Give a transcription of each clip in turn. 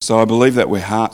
So I believe that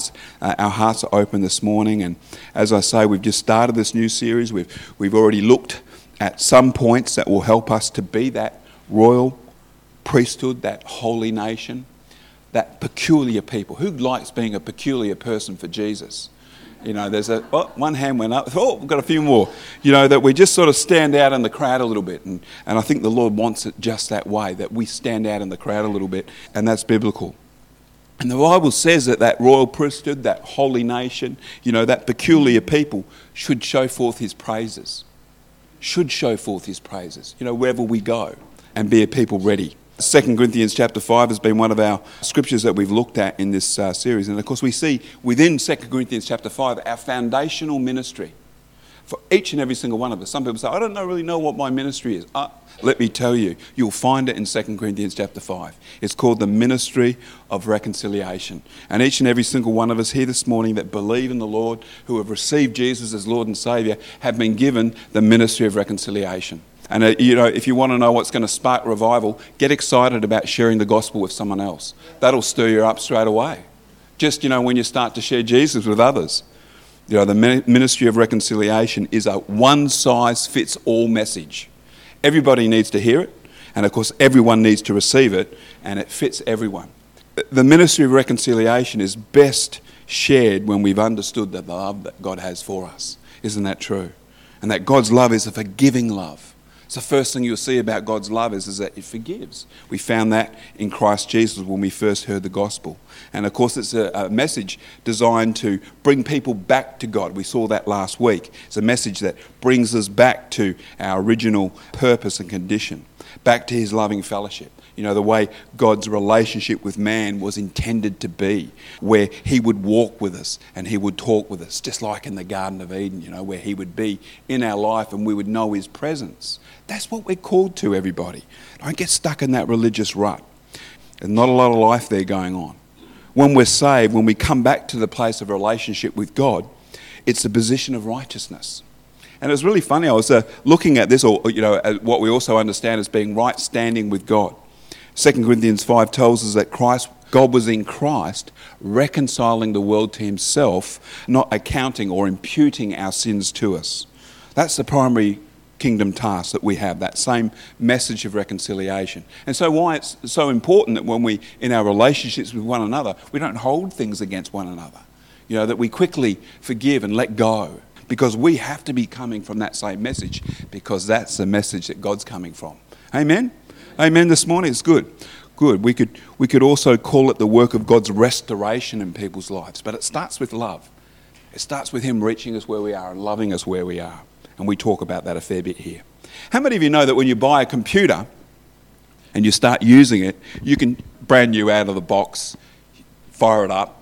our hearts are open this morning, and as I say, we've just started this new series. We've already looked at some points that will help us to be that royal priesthood, that holy nation, that peculiar people. Who likes being a peculiar person for Jesus? You know, there's one hand went up. Oh, we've got a few more. You know, that we just sort of stand out in the crowd a little bit. And I think the Lord wants it just that way, that we stand out in the crowd a little bit. And that's biblical. And the Bible says that royal priesthood, that holy nation, you know, that peculiar people should show forth his praises. Should show forth his praises, you know, wherever we go, and be a people ready. 2 Corinthians chapter 5 has been one of our scriptures that we've looked at in this series. And of course we see within 2 Corinthians chapter 5 our foundational ministry for each and every single one of us. Some people say, I don't really know what my ministry is. Let me tell you, you'll find it in 2 Corinthians chapter 5. It's called the ministry of reconciliation. And each and every single one of us here this morning that believe in the Lord, who have received Jesus as Lord and Saviour, have been given the ministry of reconciliation. And you know, if you want to know what's going to spark revival, get excited about sharing the gospel with someone else. That'll stir you up straight away. Just, you know, when you start to share Jesus with others. You know, the ministry of reconciliation is a one-size-fits-all message. Everybody needs to hear it, and of course everyone needs to receive it, and it fits everyone. The ministry of reconciliation is best shared when we've understood the love that God has for us. Isn't that true? And that God's love is a forgiving love. It's the first thing you'll see about God's love is that it forgives. We found that in Christ Jesus when we first heard the gospel. And of course it's a message designed to bring people back to God. We saw that last week. It's a message that brings us back to our original purpose and condition, back to his loving fellowship. You know, the way God's relationship with man was intended to be, where he would walk with us and he would talk with us, just like in the Garden of Eden, you know, where he would be in our life and we would know his presence. That's what we're called to, everybody. Don't get stuck in that religious rut. There's not a lot of life there going on. When we're saved, when we come back to the place of relationship with God, it's a position of righteousness. And it was really funny, I was looking at this, or you know, what we also understand as being right standing with God. 2 Corinthians 5 tells us that God was in Christ reconciling the world to himself, not accounting or imputing our sins to us. That's the primary kingdom task that we have, that same message of reconciliation. And so why it's so important that when we, in our relationships with one another, we don't hold things against one another. You know, that we quickly forgive and let go. Because we have to be coming from that same message, because that's the message that God's coming from. Amen? Amen this morning. It's good. Good. We could also call it the work of God's restoration in people's lives. But it starts with love. It starts with him reaching us where we are and loving us where we are. And we talk about that a fair bit here. How many of you know that when you buy a computer and you start using it, you can brand new out of the box, fire it up,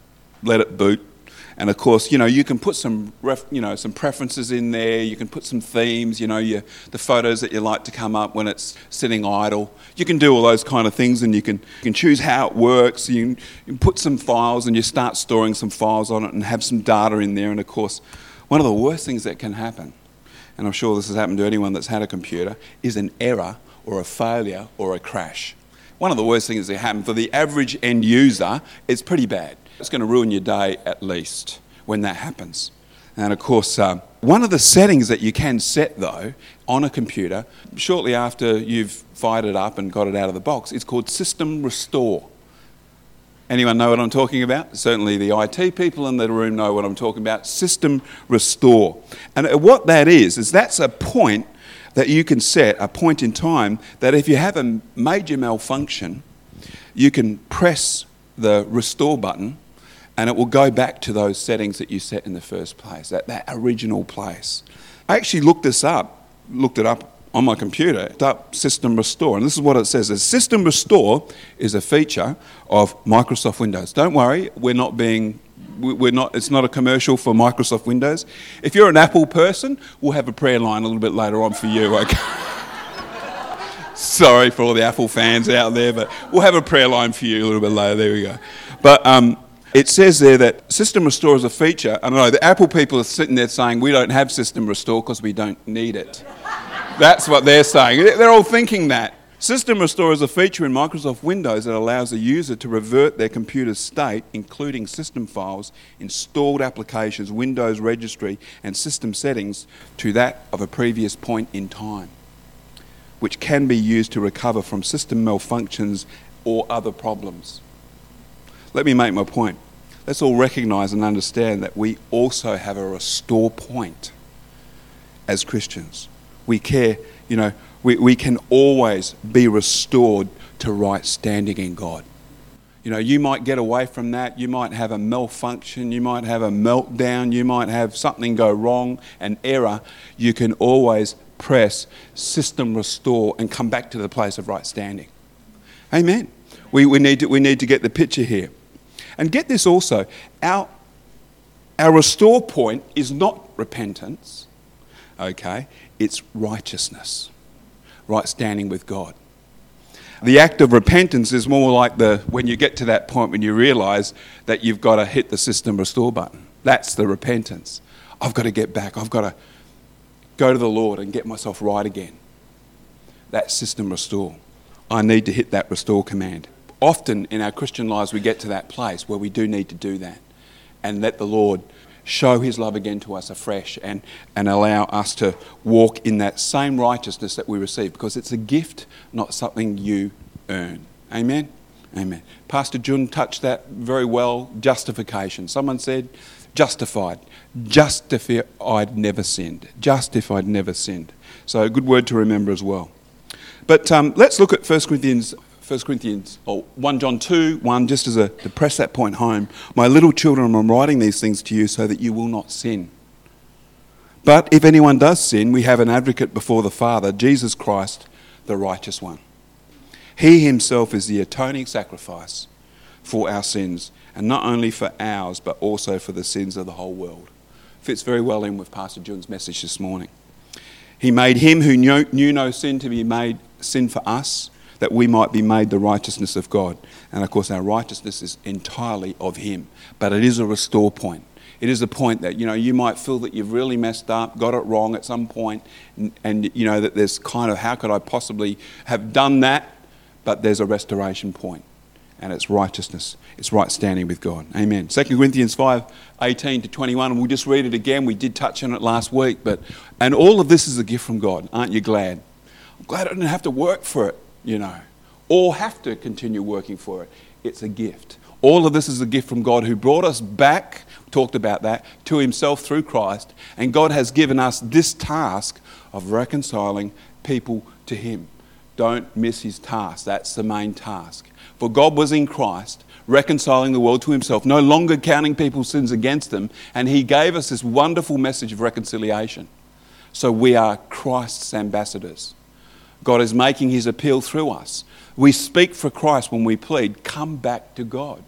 let it boot. And of course, you know, you can put some preferences in there. You can put some themes, you know, the photos that you like to come up when it's sitting idle. You can do all those kind of things, and you can choose how it works. You can put some files, and you start storing some files on it and have some data in there. And of course, one of the worst things that can happen, and I'm sure this has happened to anyone that's had a computer, is an error or a failure or a crash. One of the worst things that happen for the average end user, it's pretty bad. It's going to ruin your day at least when that happens. And of course, one of the settings that you can set though on a computer, shortly after you've fired it up and got it out of the box, it's called System Restore. Anyone know what I'm talking about? Certainly the IT people in the room know what I'm talking about. System Restore. And what that is that's a point that you can set, a point in time, that if you have a major malfunction, you can press the restore button and it will go back to those settings that you set in the first place, that original place. I actually looked it up on my computer, up System Restore, and this is what it says. System Restore is a feature of Microsoft Windows. Don't worry, it's not a commercial for Microsoft Windows. If you're an Apple person, we'll have a prayer line a little bit later on for you, okay? Sorry for all the Apple fans out there, but we'll have a prayer line for you a little bit later. There we go. But it says there that System Restore is a feature. I don't know, the Apple people are sitting there saying, we don't have System Restore because we don't need it. That's what they're saying. They're all thinking that. System Restore is a feature in Microsoft Windows that allows a user to revert their computer's state, including system files, installed applications, Windows registry, and system settings, to that of a previous point in time, which can be used to recover from system malfunctions or other problems. Let me make my point. Let's all recognise and understand that we also have a restore point as Christians. We care, we can always be restored to right standing in God. You might get away from that. You might have a malfunction. You might have a meltdown. You might have something go wrong, an error. You can always press system restore and come back to the place of right standing. Amen. We need to get the picture here. And get this also, our restore point is not repentance, okay? It's righteousness, right standing with God. The act of repentance is more like when you get to that point when you realise that you've got to hit the system restore button. That's the repentance. I've got to get back. I've got to go to the Lord and get myself right again. That's system restore. I need to hit that restore command. Often in our Christian lives we get to that place where we do need to do that and let the Lord show his love again to us afresh and allow us to walk in that same righteousness that we receive, because it's a gift, not something you earn. Amen? Amen. Pastor Jun touched that very well. Justification. Someone said justified. Just if I'd never sinned. Just if I'd never sinned. So a good word to remember as well. But let's look at 1 John 2:1, just to press that point home. My little children, I'm writing these things to you so that you will not sin. But if anyone does sin, we have an advocate before the Father, Jesus Christ, the righteous one. He himself is the atoning sacrifice for our sins, and not only for ours, but also for the sins of the whole world. Fits very well in with Pastor Jun's message this morning. He made him who knew no sin to be made sin for us, that we might be made the righteousness of God. And of course our righteousness is entirely of him. But it is a restore point. It is a point that, you might feel that you've really messed up, got it wrong at some point, and that there's kind of, how could I possibly have done that? But there's a restoration point, and it's righteousness. It's right standing with God. Amen. 2 Corinthians 5:18-21, and we'll just read it again. We did touch on it last week, and all of this is a gift from God. Aren't you glad? I'm glad I didn't have to work for it, or have to continue working for it. It's a gift. All of this is a gift from God, who brought us back, talked about that, to himself through Christ. And God has given us this task of reconciling people to him. Don't miss his task. That's the main task. For God was in Christ, reconciling the world to himself, no longer counting people's sins against them. And he gave us this wonderful message of reconciliation. So we are Christ's ambassadors. God is making his appeal through us. We speak for Christ when we plead, come back to God.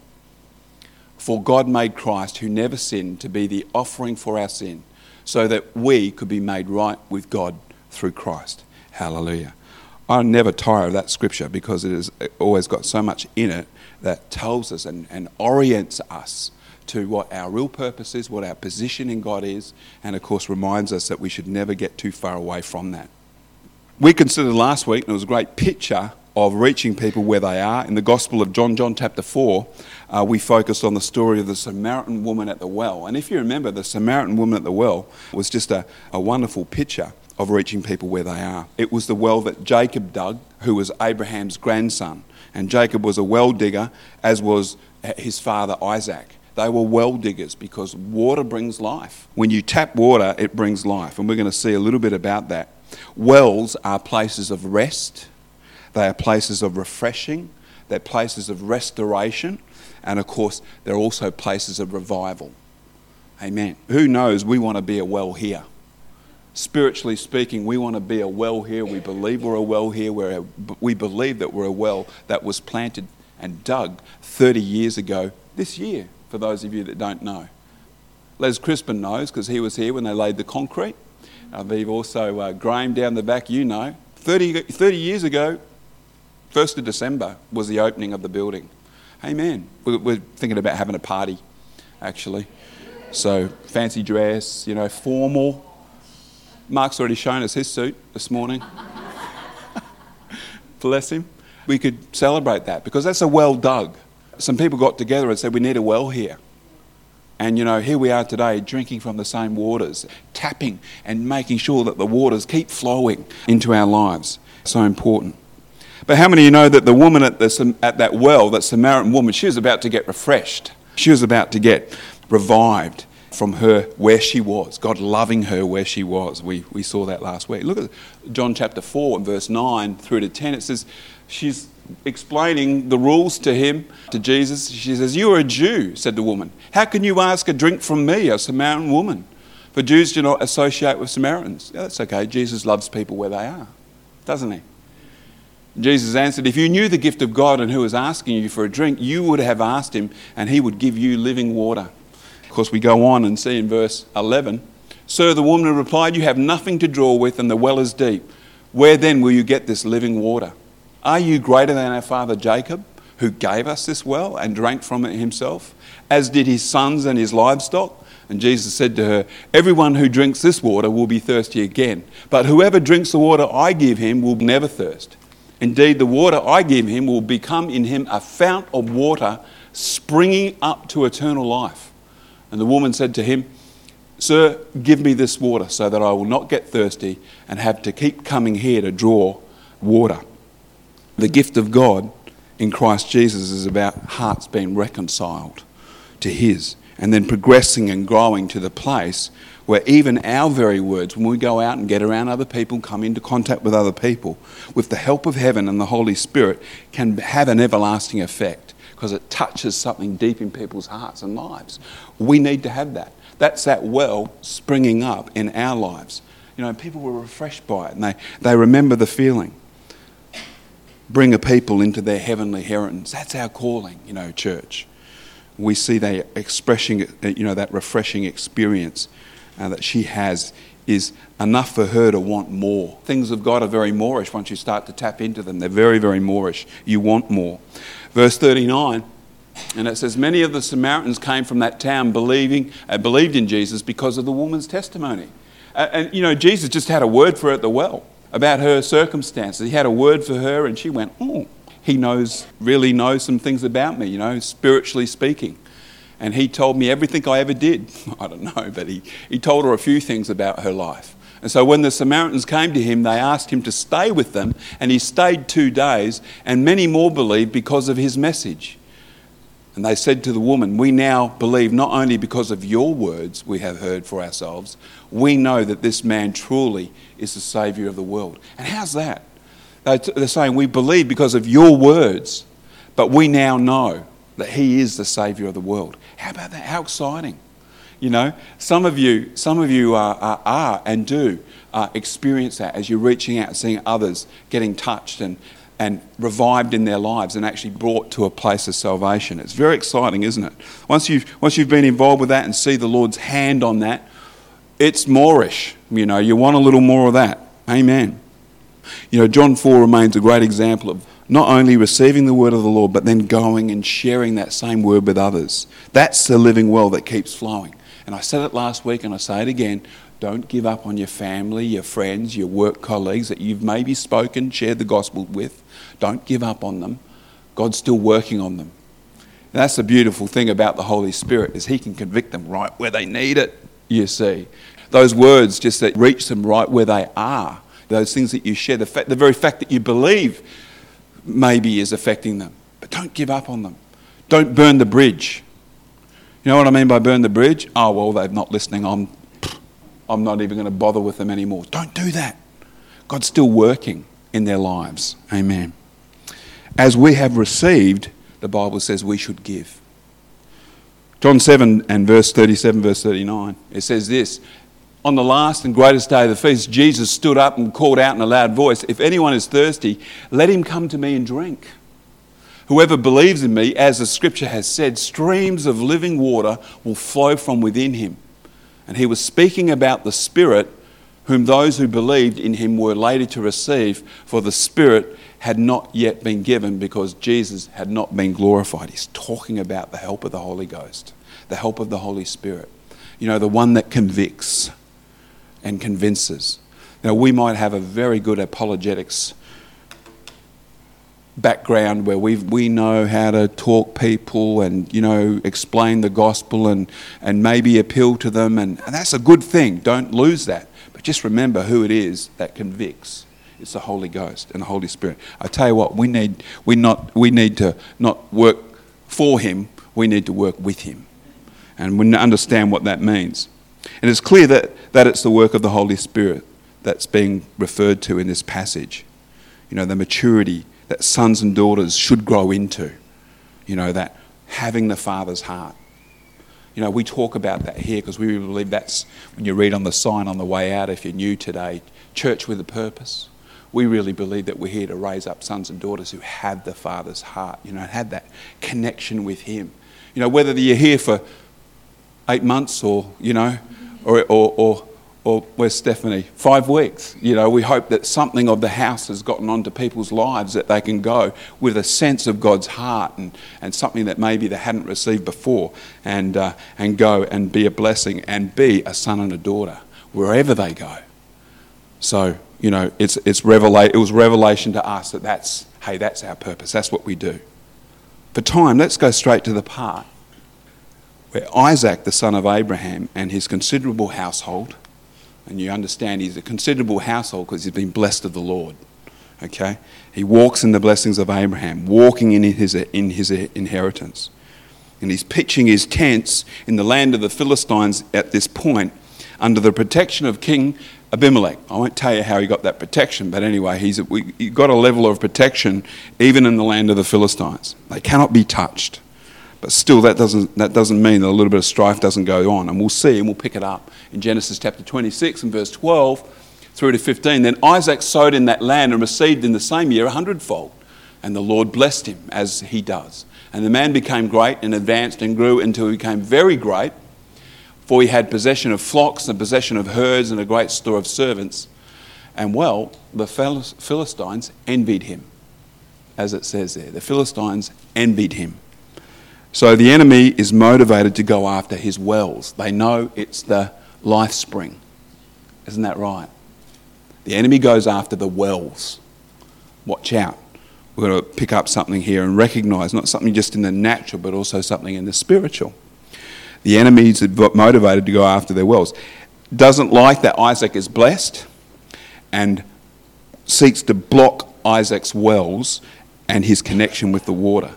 For God made Christ, who never sinned, to be the offering for our sin, so that we could be made right with God through Christ. Hallelujah. I never tire of that scripture, because it has always got so much in it that tells us and orients us to what our real purpose is, what our position in God is, and of course reminds us that we should never get too far away from that. We considered last week, and it was a great picture of reaching people where they are. In the Gospel of John chapter 4, we focused on the story of the Samaritan woman at the well. And if you remember, the Samaritan woman at the well was just a wonderful picture of reaching people where they are. It was the well that Jacob dug, who was Abraham's grandson. And Jacob was a well digger, as was his father Isaac. They were well diggers, because water brings life. When you tap water, it brings life. And we're going to see a little bit about that. Wells are places of rest. They are places of refreshing. They're places of restoration. And of course, they're also places of revival. Amen. Who knows, we want to be a well here. Spiritually speaking, we want to be a well here. We believe we're a well here. We believe that we're a well that was planted and dug 30 years ago this year, for those of you that don't know. Les Crispin knows, because he was here when they laid the concrete. I believe also Graham down the back, 30 years ago, 1st of December was the opening of the building. Amen. We're thinking about having a party, actually. So fancy dress, formal. Mark's already shown us his suit this morning. Bless him. We could celebrate that because that's a well dug. Some people got together and said, we need a well here. And, here we are today drinking from the same waters, tapping and making sure that the waters keep flowing into our lives. So important. But how many of you know that the woman at that well, that Samaritan woman, she was about to get refreshed. She was about to get revived from her where she was, God loving her where she was. We saw that last week. Look at John chapter 4 and verse 9 through to 10. It says, she's explaining the rules to him, to Jesus. She says, you are a Jew, said the woman. How can you ask a drink from me, a Samaritan woman? For Jews do not associate with Samaritans. Yeah, that's okay. Jesus loves people where they are, doesn't he? Jesus answered, if you knew the gift of God and who was asking you for a drink, you would have asked him and he would give you living water. Of course, we go on and see in verse 11, Sir, the woman replied, you have nothing to draw with and the well is deep. Where then will you get this living water? Are you greater than our father Jacob, who gave us this well and drank from it himself, as did his sons and his livestock? And Jesus said to her, everyone who drinks this water will be thirsty again, but whoever drinks the water I give him will never thirst. Indeed, the water I give him will become in him a fount of water springing up to eternal life. And the woman said to him, Sir, give me this water so that I will not get thirsty and have to keep coming here to draw water. The gift of God in Christ Jesus is about hearts being reconciled to his and then progressing and growing to the place where even our very words, when we go out and get around other people, come into contact with other people, with the help of heaven and the Holy Spirit, can have an everlasting effect because it touches something deep in people's hearts and lives. We need to have that. That's that well springing up in our lives. People were refreshed by it and they remember the feeling. Bring a people into their heavenly inheritance. That's our calling, church. We see they expressing, that refreshing experience that she has is enough for her to want more. Things of God are very Moorish once you start to tap into them. They're very, very Moorish. You want more. Verse 39, and it says, many of the Samaritans came from that town believed in Jesus because of the woman's testimony. And Jesus just had a word for her at the well about her circumstances. He had a word for her and she went, oh, he really knows some things about me, spiritually speaking. And he told me everything I ever did. I don't know, but he told her a few things about her life. And so when the Samaritans came to him, they asked him to stay with them, and he stayed 2 days, and many more believed because of his message. And they said to the woman, we now believe not only because of your words we have heard for ourselves, we know that this man truly is the Saviour of the world. And how's that? They're saying we believe because of your words, but we now know that he is the Saviour of the world. How about that? How exciting. Some of you are and do experience that as you're reaching out and seeing others getting touched and revived in their lives and actually brought to a place of salvation. It's very exciting, isn't it? Once you've been involved with that and see the Lord's hand on that, it's Moorish. You want a little more of that. Amen. John 4 remains a great example of not only receiving the word of the Lord, but then going and sharing that same word with others. That's the living well that keeps flowing. And I said it last week and I say it again, don't give up on your family, your friends, your work colleagues that you've maybe spoken, shared the gospel with. Don't give up on them. God's still working on them. And that's the beautiful thing about the Holy Spirit is he can convict them right where they need it, you see. Those words just that reach them right where they are. Those things that you share, the very fact that you believe maybe is affecting them. But don't give up on them. Don't burn the bridge. You know what I mean by burn the bridge? Oh, well, they're not listening. I'm not even going to bother with them anymore. Don't do that. God's still working in their lives. Amen. As we have received, the Bible says we should give. John 7 and verse 37, verse 39, it says this, on the last and greatest day of the feast, Jesus stood up and called out in a loud voice, if anyone is thirsty, let him come to me and drink. Whoever believes in me, as the scripture has said, streams of living water will flow from within him. And he was speaking about the Spirit, whom those who believed in him were later to receive, for the Spirit had not yet been given because Jesus had not been glorified. He's talking about the help of the Holy Ghost, the help of the Holy Spirit. The one that convicts and convinces. Now, we might have a very good apologetics background where we know how to talk people and, explain the gospel and maybe appeal to them. And that's a good thing. Don't lose that. But just remember who it is that convicts. It's the Holy Ghost and the Holy Spirit. I tell you what, we need to not work for him. We need to work with him. And we understand what that means. And it's clear that it's the work of the Holy Spirit that's being referred to in this passage. The maturity that sons and daughters should grow into. That having the Father's heart. We talk about that here because we believe that's when you read on the sign on the way out, if you're new today, church with a purpose. We really believe that we're here to raise up sons and daughters who have the Father's heart, have that connection with him. Whether you're here for 8 months or where's Stephanie? 5 weeks. We hope that something of the house has gotten onto people's lives that they can go with a sense of God's heart and something that maybe they hadn't received before and go and be a blessing and be a son and a daughter wherever they go. So, it was revelation to us that's our purpose. That's what we do. For time, let's go straight to the part where Isaac, the son of Abraham, and his considerable household, and you understand he's a considerable household because he's been blessed of the Lord. Okay? He walks in the blessings of Abraham, walking in his inheritance. And he's pitching his tents in the land of the Philistines at this point under the protection of King Abimelech. I won't tell you how he got that protection, but anyway, he got a level of protection even in the land of the Philistines. They cannot be touched. But still, that doesn't mean that a little bit of strife doesn't go on. And we'll see, and we'll pick it up in Genesis chapter 26 and verse 12 through to 15. Then Isaac sowed in that land and received in the same year 100-fold. And the Lord blessed him, as he does. And the man became great and advanced and grew until he became very great. For he had possession of flocks and possession of herds and a great store of servants. And the Philistines envied him, as it says there. The Philistines envied him. So the enemy is motivated to go after his wells. They know it's the life spring. Isn't that right? The enemy goes after the wells. Watch out. We've got to pick up something here and recognise not something just in the natural, but also something in the spiritual. The enemy is motivated to go after their wells. Doesn't like that Isaac is blessed and seeks to block Isaac's wells and his connection with the water.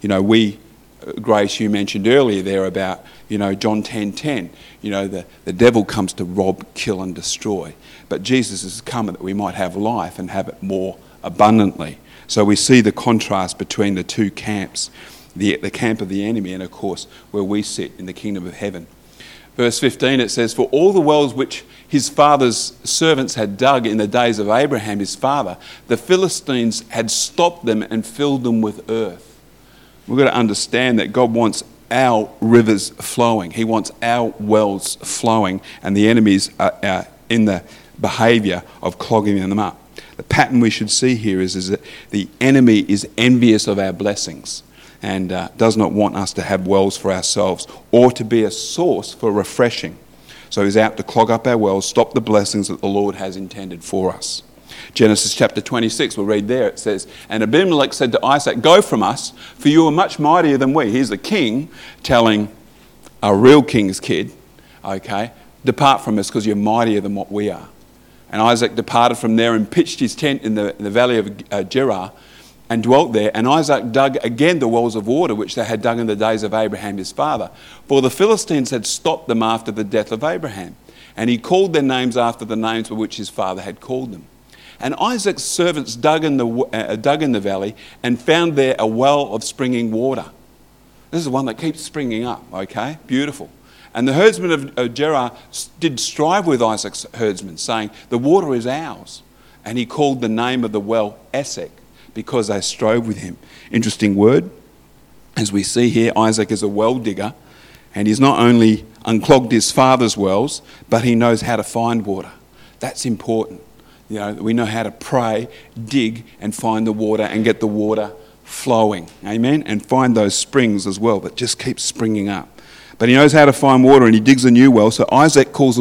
Grace, you mentioned earlier there about, John 10:10. The devil comes to rob, kill and destroy. But Jesus has come that we might have life and have it more abundantly. So we see the contrast between the two camps, the camp of the enemy and, of course, where we sit in the kingdom of heaven. Verse 15, it says, "For all the wells which his father's servants had dug in the days of Abraham his father, the Philistines had stopped them and filled them with earth." We've got to understand that God wants our rivers flowing. He wants our wells flowing, and the enemies are in the behaviour of clogging them up. The pattern we should see here is that the enemy is envious of our blessings and does not want us to have wells for ourselves or to be a source for refreshing. So he's out to clog up our wells, stop the blessings that the Lord has intended for us. Genesis chapter 26, we'll read there, it says, "And Abimelech said to Isaac, 'Go from us, for you are much mightier than we.'" Here's the king telling a real king's kid, okay, "Depart from us because you're mightier than what we are." And Isaac departed from there and pitched his tent in the valley of Gerar and dwelt there. And Isaac dug again the wells of water which they had dug in the days of Abraham his father. For the Philistines had stopped them after the death of Abraham. And he called their names after the names by which his father had called them. And Isaac's servants dug in the valley and found there a well of springing water. This is one that keeps springing up, okay? Beautiful. And the herdsmen of Gerar did strive with Isaac's herdsmen, saying, "The water is ours." And he called the name of the well Esek, because they strove with him. Interesting word. As we see here, Isaac is a well digger, and he's not only unclogged his father's wells, but he knows how to find water. That's important. We know how to pray, dig, and find the water and get the water flowing. Amen? And find those springs as well that just keep springing up. But he knows how to find water, and he digs a new well. So Isaac calls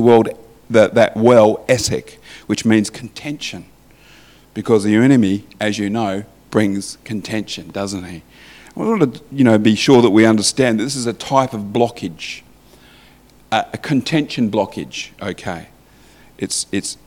that well Esek, which means contention. Because the enemy, as you know, brings contention, doesn't he? I want to, be sure that we understand that this is a type of blockage, a contention blockage. Okay, it's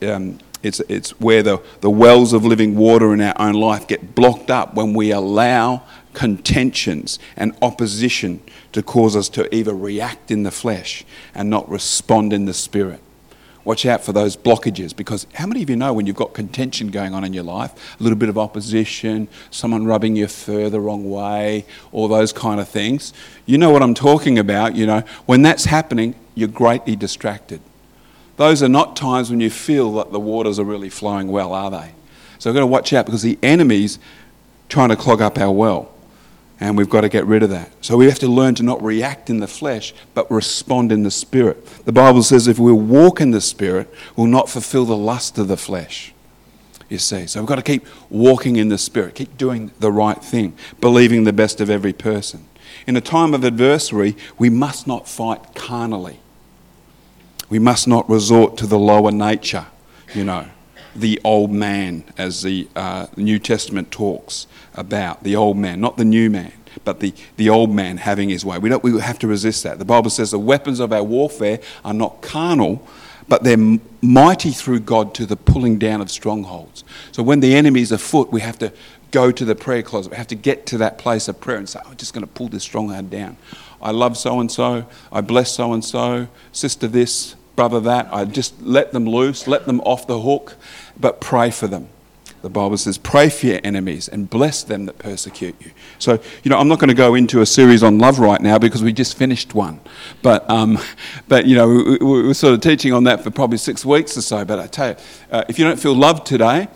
where the wells of living water in our own life get blocked up when we allow contentions and opposition to cause us to either react in the flesh and not respond in the spirit. Watch out for those blockages, because how many of you know when you've got contention going on in your life, a little bit of opposition, someone rubbing your fur the wrong way, all those kind of things? You know what I'm talking about, When that's happening, you're greatly distracted. Those are not times when you feel that the waters are really flowing well, are they? So we've got to watch out, because the enemy's trying to clog up our well. And we've got to get rid of that. So we have to learn to not react in the flesh, but respond in the Spirit. The Bible says if we walk in the Spirit, we'll not fulfill the lust of the flesh. You see, so we've got to keep walking in the Spirit, keep doing the right thing, believing the best of every person. In a time of adversity, we must not fight carnally. We must not resort to the lower nature, the old man, as the New Testament talks about, the old man, not the new man, but the old man having his way. We have to resist that. The Bible says the weapons of our warfare are not carnal, but they're mighty through God to the pulling down of strongholds. So when the enemy's afoot, we have to go to the prayer closet. We have to get to that place of prayer and say, I'm just going to pull this stronghold down. I love so-and-so. I bless so-and-so. Sister this, brother that. I just let them loose, let them off the hook, but pray for them. The Bible says, pray for your enemies and bless them that persecute you. So, I'm not going to go into a series on love right now because we just finished one. But we were sort of teaching on that for probably 6 weeks or so. But I tell you, if you don't feel loved today,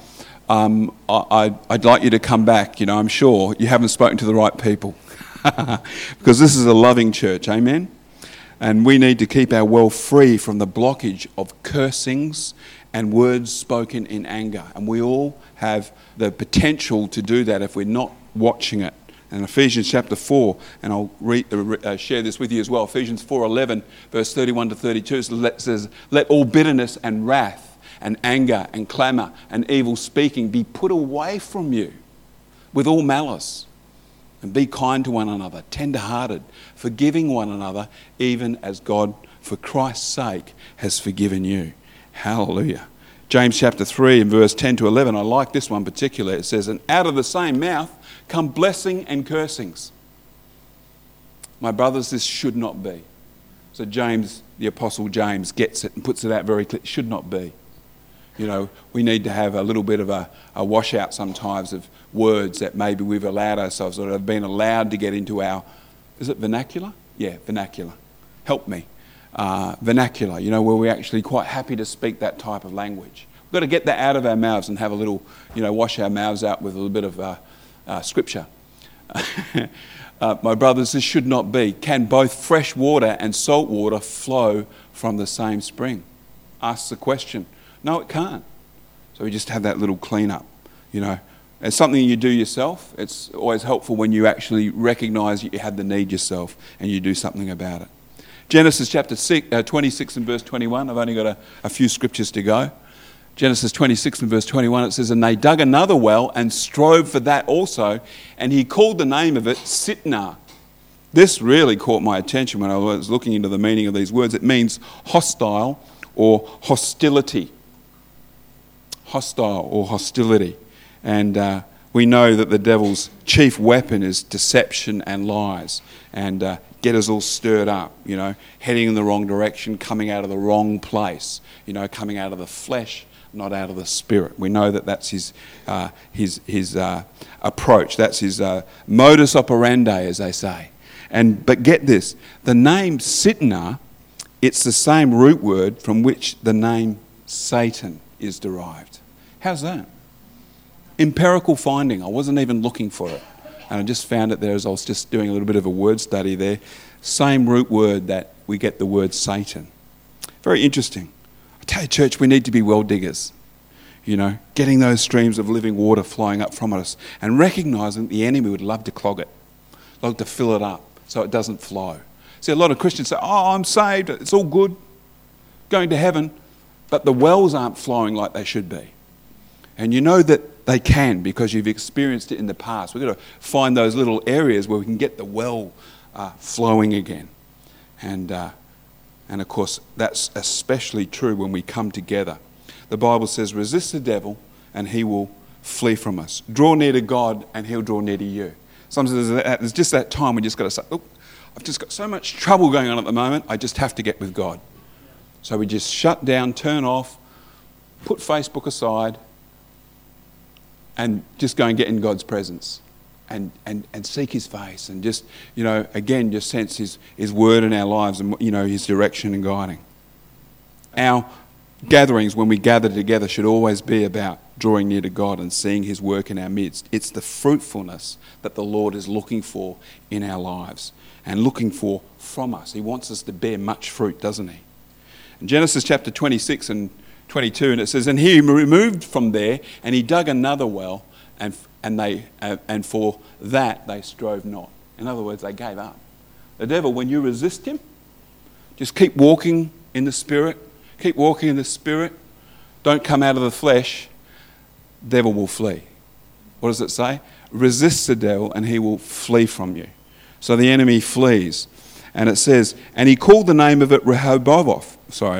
I'd like you to come back. I'm sure you haven't spoken to the right people because this is a loving church. Amen? And we need to keep our well free from the blockage of cursings and words spoken in anger. And we all have the potential to do that if we're not watching it. And Ephesians chapter 4, and I'll share this with you as well. Ephesians 4:11, verse 31 to 32 says, let all bitterness and wrath and anger and clamour and evil speaking be put away from you with all malice. And be kind to one another, tender-hearted, forgiving one another, even as God, for Christ's sake, has forgiven you. Hallelujah. James chapter 3 and verse 10 to 11, I like this one particularly. It says, and out of the same mouth come blessing and cursings. My brothers, this should not be. So James, the Apostle James, gets it and puts it out very clear. It should not be. We need to have a little bit of a washout sometimes of words that maybe we've allowed ourselves or have been allowed to get into our, is it vernacular? Yeah, vernacular. Help me. Vernacular, where we're actually quite happy to speak that type of language. We've got to get that out of our mouths and have a little, wash our mouths out with a little bit of scripture. My brothers, this should not be. Can both fresh water and salt water flow from the same spring? Ask the question. No, it can't. So we just have that little clean-up, It's something you do yourself. It's always helpful when you actually recognise you have the need yourself and you do something about it. Genesis chapter 26 and verse 21. I've only got a few scriptures to go. Genesis 26 and verse 21, it says, and they dug another well and strove for that also, and he called the name of it Sitnah. This really caught my attention when I was looking into the meaning of these words. It means hostile or hostility. Hostile or hostility. And we know that the devil's chief weapon is deception and lies, and get us all stirred up, heading in the wrong direction, coming out of the wrong place, coming out of the flesh, not out of the spirit. We know that that's his approach. That's his modus operandi, as they say. But get this, the name Sitnah, it's the same root word from which the name Satan is derived. How's that? Empirical finding. I wasn't even looking for it. And I just found it there as I was just doing a little bit of a word study there. Same root word that we get the word Satan. Very interesting. I tell you, church, we need to be well diggers. Getting those streams of living water flowing up from us and recognising the enemy would love to clog it, love to fill it up so it doesn't flow. See, a lot of Christians say, oh, I'm saved, it's all good, going to heaven, but the wells aren't flowing like they should be. And you know that They can, because you've experienced it in the past. We've got to find those little areas where we can get the well flowing again. And of course, that's especially true when we come together. The Bible says, resist the devil and he will flee from us. Draw near to God and he'll draw near to you. Sometimes there's just that time we just got to say, oh, I've just got so much trouble going on at the moment, I just have to get with God. So we just shut down, turn off, put Facebook aside, and just go and get in God's presence and seek his face and just, again, just sense his word in our lives and, his direction and guiding. Our gatherings, when we gather together, should always be about drawing near to God and seeing his work in our midst. It's the fruitfulness that the Lord is looking for in our lives and looking for from us. He wants us to bear much fruit, doesn't he? In Genesis chapter 26 and 22, and it says, and he removed from there, and he dug another well, and for that they strove not. In other words, they gave up. The devil, when you resist him, just keep walking in the Spirit. Keep walking in the Spirit. Don't come out of the flesh. The devil will flee. What does it say? Resist the devil, and he will flee from you. So the enemy flees. And it says, and he called the name of it Rehoboth.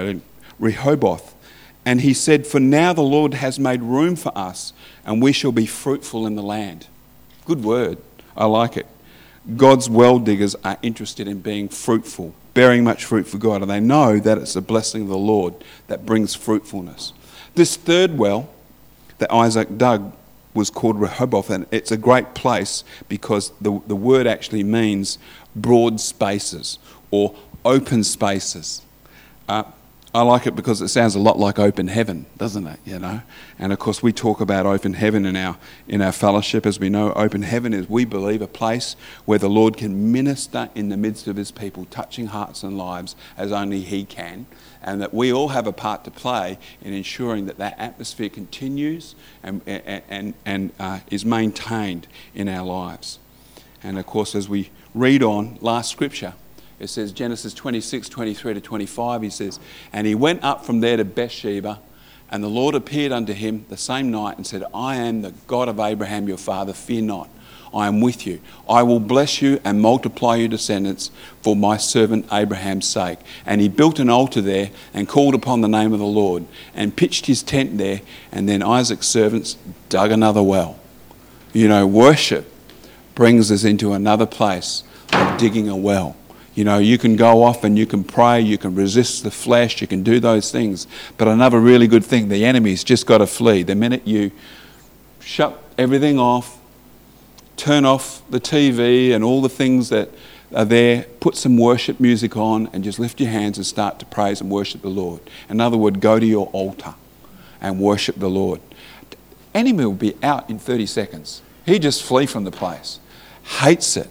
And he said, for now the Lord has made room for us, and we shall be fruitful in the land. Good word. I like it. God's well diggers are interested in being fruitful, bearing much fruit for God, and they know that it's a blessing of the Lord that brings fruitfulness. This third well that Isaac dug was called Rehoboth, and it's a great place because the word actually means broad spaces or open spaces. I like it because it sounds a lot like open heaven, doesn't it? And of course we talk about open heaven in our fellowship. As we know, open heaven is, we believe, a place where the Lord can minister in the midst of his people, touching hearts and lives as only he can, and that we all have a part to play in ensuring that atmosphere continues and is maintained in our lives. And of course, as we read on, last scripture, it says, Genesis 26, 23 to 25, he says, and he went up from there to Beersheba, and the Lord appeared unto him the same night and said, I am the God of Abraham your father, fear not, I am with you. I will bless you and multiply your descendants for my servant Abraham's sake. And he built an altar there and called upon the name of the Lord and pitched his tent there, and then Isaac's servants dug another well. Worship brings us into another place of digging a well. You can go off and you can pray, you can resist the flesh, you can do those things. But another really good thing, the enemy's just got to flee. The minute you shut everything off, turn off the TV and all the things that are there, put some worship music on and just lift your hands and start to praise and worship the Lord. In other words, go to your altar and worship the Lord. The enemy will be out in 30 seconds. He just flee from the place. Hates it.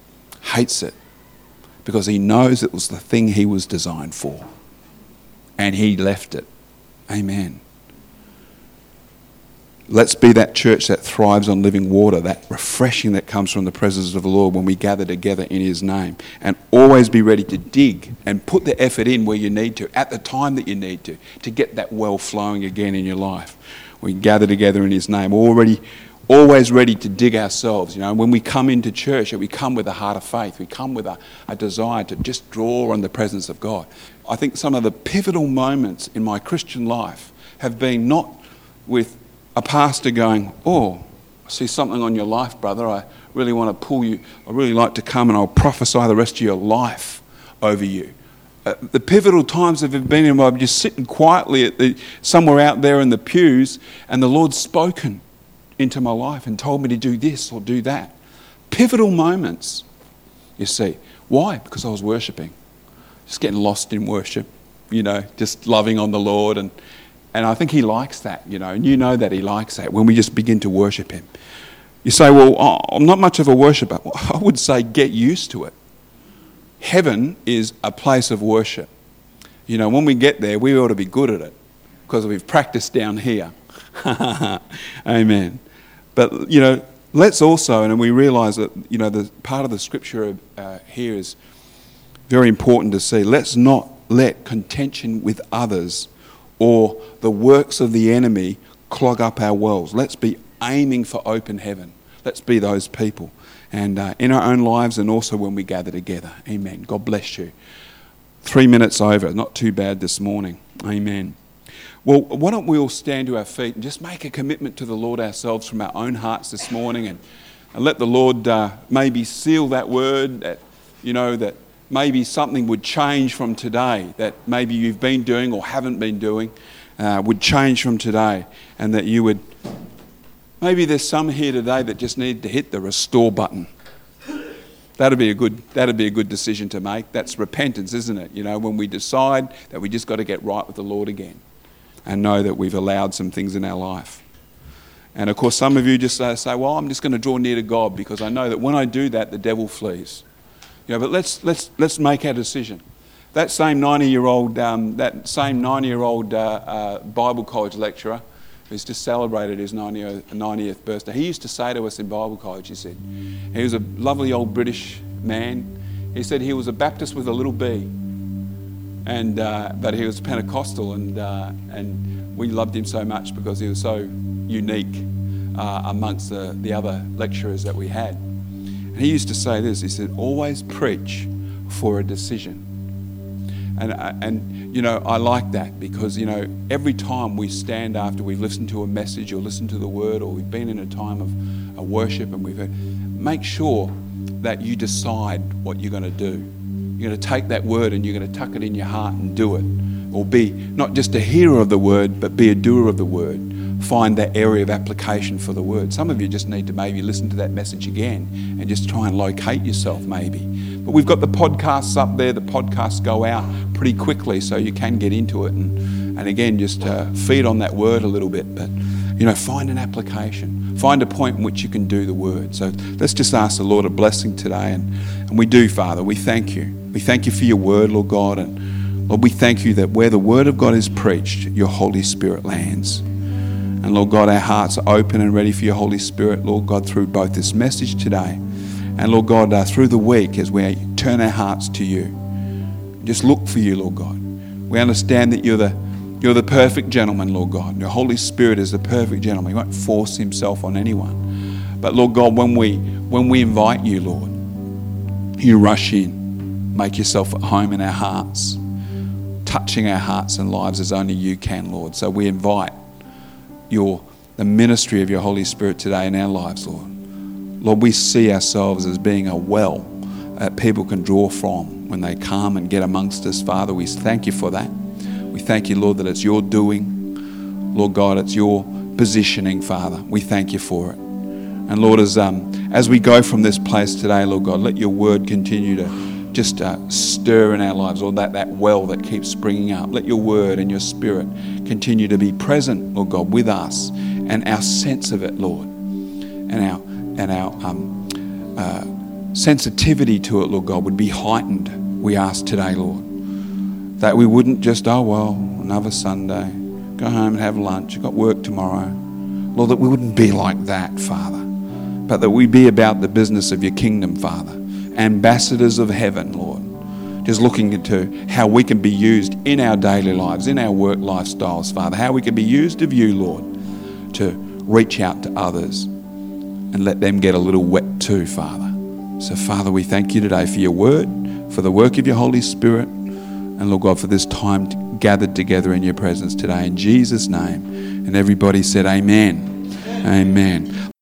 Because he knows it was the thing he was designed for. And he left it. Amen. Let's be that church that thrives on living water, that refreshing that comes from the presence of the Lord when we gather together in his name. And always be ready to dig and put the effort in where you need to, at the time that you need to get that well flowing again in your life. We gather together in his name, always ready to dig ourselves. When we come into church, we come with a heart of faith. We come with a desire to just draw on the presence of God. I think some of the pivotal moments in my Christian life have been not with a pastor going, oh, I see something on your life, brother. I really want to pull you. I really like to come and I'll prophesy the rest of your life over you. The pivotal times have been in where I'm just sitting quietly somewhere out there in the pews, and the Lord's spoken into my life and told me to do this or do that. Pivotal moments, you see. Why? Because I was worshipping. Just getting lost in worship, just loving on the Lord. And I think he likes that, and that he likes that when we just begin to worship him. You say, well, I'm not much of a worshiper. Well, I would say get used to it. Heaven is a place of worship. When we get there, we ought to be good at it because we've practiced down here. Amen. But, let's also, and we realise that, the part of the scripture here is very important to see. Let's not let contention with others or the works of the enemy clog up our wells. Let's be aiming for open heaven. Let's be those people. And in our own lives and also when we gather together. Amen. God bless you. 3 minutes over. Not too bad this morning. Amen. Well, why don't we all stand to our feet and just make a commitment to the Lord ourselves from our own hearts this morning, and let the Lord maybe seal that word, that maybe something would change from today, that maybe you've been doing or haven't been doing, would change from today, and that you would, maybe there's some here today that just need to hit the restore button. That'd be a good decision to make. That's repentance, isn't it? When we decide that we just got to get right with the Lord again, and know that we've allowed some things in our life. And of course, some of you just say, well, I'm just going to draw near to God because I know that when I do that, the devil flees. But let's make our decision. That same 90-year-old Bible college lecturer who's just celebrated his 90th birthday, he used to say to us in Bible college, he said, he was a lovely old British man. He said he was a Baptist with a little b. And but he was Pentecostal, and we loved him so much because he was so unique amongst the other lecturers that we had. And he used to say this. He said, "Always preach for a decision." And I like that because every time we stand after we've listened to a message or listened to the word, or we've been in a time of worship and we've make sure that you decide what you're going to do. You're going to take that word and you're going to tuck it in your heart and do it. Or be not just a hearer of the word, but be a doer of the word. Find that area of application for the word. Some of you just need to maybe listen to that message again and just try and locate yourself maybe. But we've got the podcasts up there. The podcasts go out pretty quickly so you can get into it. And again, just feed on that word a little bit. But, find an application. Find a point in which you can do the word. So let's just ask the Lord a blessing today. And we do, Father. We thank you. We thank you for your word, Lord God. And Lord, we thank you that where the word of God is preached, your Holy Spirit lands. And Lord God, our hearts are open and ready for your Holy Spirit, Lord God, through both this message today and Lord God, through the week as we turn our hearts to you. Just look for you, Lord God. We understand that you're the perfect gentleman, Lord God. Your Holy Spirit is the perfect gentleman. He won't force himself on anyone. But Lord God, when we invite you, Lord, you rush in, make yourself at home in our hearts, touching our hearts and lives as only you can, Lord. So we invite the ministry of your Holy Spirit today in our lives, Lord. Lord, we see ourselves as being a well that people can draw from when they come and get amongst us. Father, we thank you for that. We thank you, Lord, that it's your doing. Lord God, it's your positioning, Father. We thank you for it. And Lord, as we go from this place today, Lord God, let your word continue to just stir in our lives, or that well that keeps springing up. Let your word and your spirit continue to be present, Lord God, with us, and our sense of it, Lord, and our sensitivity to it, Lord God, would be heightened. We ask today, Lord, that we wouldn't just, another Sunday, go home and have lunch, I've got work tomorrow. Lord, that we wouldn't be like that, Father, but that we be about the business of your kingdom, Father. Ambassadors of heaven, Lord, just looking into how we can be used in our daily lives, in our work lifestyles, Father, how we can be used of you, Lord, to reach out to others and let them get a little wet too, Father. So, Father, we thank you today for your word, for the work of your Holy Spirit, and Lord God, for this time gathered together in your presence today, in Jesus' name. And everybody said amen. Amen.